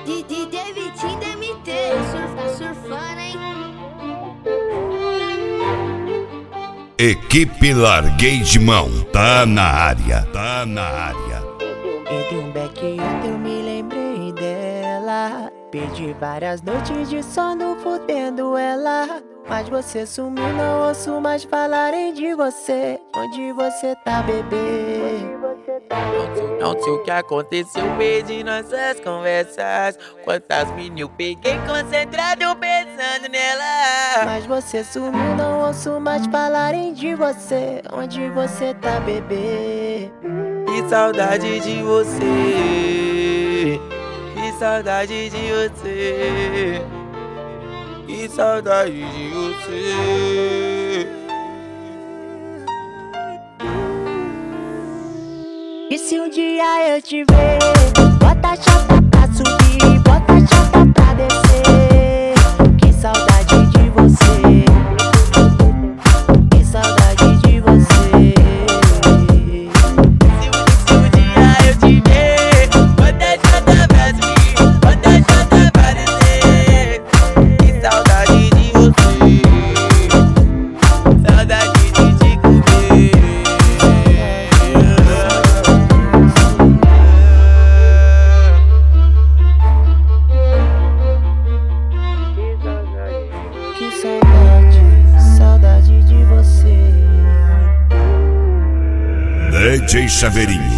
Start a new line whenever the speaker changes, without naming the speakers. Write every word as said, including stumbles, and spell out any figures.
D J Vitinho da M T, surfa, surfando, hein?
Equipe Larguei de Mão, tá na área, tá na área.
Entre um beck e outro eu me lembrei dela. Perdi várias noites de sono fudendo ela. Mas você sumiu, não ouço mais falarem de você. Onde você tá, bebê? Não sei, não sei o que aconteceu, perdi nossas conversas. Quantas mini eu peguei concentrado pensando nela. Mas você sumiu, não ouço mais falarem de você. Onde você tá, bebê? Que saudade de você. Que saudade de você. Que saudade de você. E se um dia eu te ver, bota a chata pra subir, bota a chata pra descer. Que saudade de você. Que saudade de você. Se um dia eu te ver, bota a chata pra subir, bota a chata pra descer. Que saudade de você. Saudade de te comer. Que saudade, saudade de você.
D J Chaveirinho,